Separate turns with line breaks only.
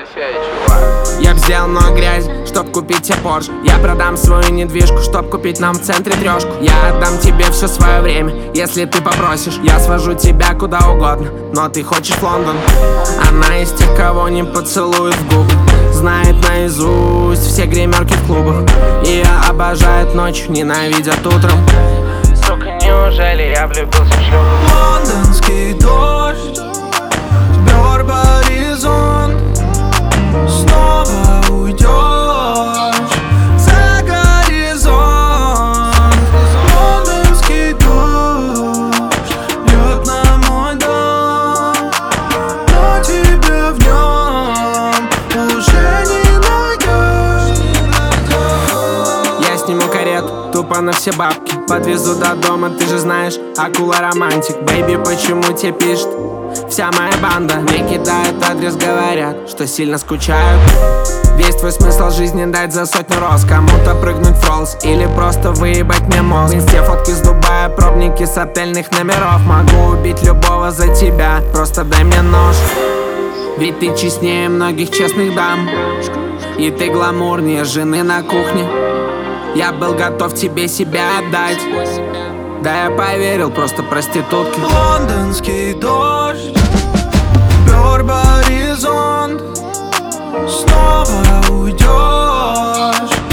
сядь, чувак.
Я взял много грязи, чтоб купить тебе Порш. Я продам свою недвижку, чтоб купить нам в центре трешку. Я отдам тебе все свое время, если ты попросишь. Я свожу тебя куда угодно, но ты хочешь в Лондон. Она из тех, кого не поцелует в губы, знает наизусть все гримерки в клубах. Ее обожает ночью, ненавидят утром.
Сука, неужели я влюбился в шлюху?
Лондонский дождь сбер горизонт. Снова уйдешь за горизонт. Лондонский дождь льет на мой дом, но тебя в нем уже не найдешь.
Я сниму карету, тупо на все бабки, подвезу до дома, ты же знаешь, акула романтик. Бэйби, почему тебе пишет вся моя банда? Мне кидают адрес, говорят, что сильно скучают. Весь твой смысл жизни дать за 100 роз, кому-то прыгнуть в Роллс или просто выебать мне мозг. В инсте фотки с Дубая, пробники с отельных номеров. Могу убить любого за тебя, просто дай мне нож. Ведь ты честнее многих честных дам, и ты гламурнее жены на кухне. Я был готов тебе себя отдать, да я поверил, просто проститутки.
Лондонский дождь сбер горизонт. Снова уйдешь